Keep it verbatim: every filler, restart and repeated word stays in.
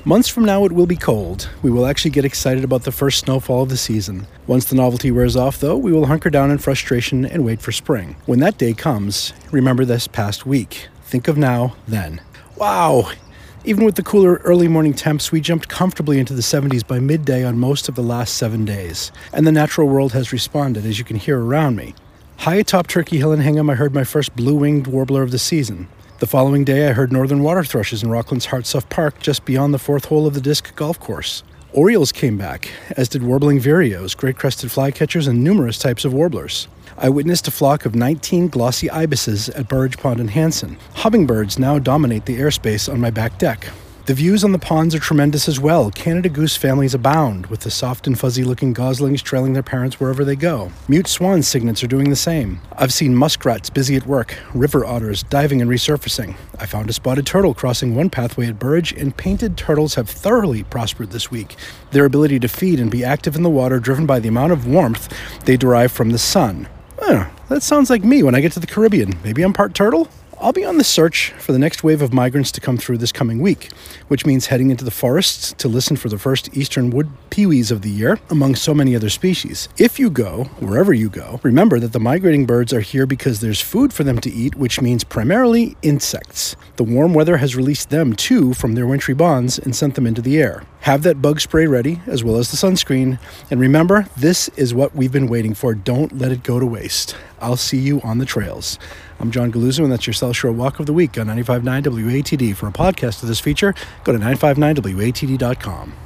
Months from now, it will be cold. We will actually get excited about the first snowfall of the season. Once the novelty wears off, though, we will hunker down in frustration and wait for spring. When that day comes, remember this past week. Think of now, then. Wow! Even with the cooler early morning temps, we jumped comfortably into the seventies by midday on most of the last seven days. And the natural world has responded, as you can hear around me. High atop Turkey Hill in Hingham, I heard my first blue-winged warbler of the season. The following day, I heard northern water thrushes in Rockland's Hartsuff Park, just beyond the fourth hole of the disc golf course. Orioles came back, as did warbling vireos, great-crested flycatchers, and numerous types of warblers. I witnessed a flock of nineteen glossy ibises at Burridge Pond in Hanson. Hummingbirds now dominate the airspace on my back deck. The views on the ponds are tremendous as well. Canada goose families abound, with the soft and fuzzy-looking goslings trailing their parents wherever they go. Mute swan cygnets are doing the same. I've seen muskrats busy at work, river otters diving and resurfacing. I found a spotted turtle crossing one pathway at Burridge, and painted turtles have thoroughly prospered this week. Their ability to feed and be active in the water driven by the amount of warmth they derive from the sun. Oh, that sounds like me when I get to the Caribbean. Maybe I'm part turtle? I'll be on the search for the next wave of migrants to come through this coming week, which means heading into the forests to listen for the first eastern wood pewees of the year, among so many other species. If you go, wherever you go, remember that the migrating birds are here because there's food for them to eat, which means primarily insects. The warm weather has released them, too, from their wintry bonds and sent them into the air. Have that bug spray ready, as well as the sunscreen. And remember, this is what we've been waiting for. Don't let it go to waste. I'll see you on the trails. I'm John Galuzzo, and that's your South Shore Walk of the Week on ninety-five point nine W A T D. For a podcast of this feature, go to nine five nine W A T D dot com.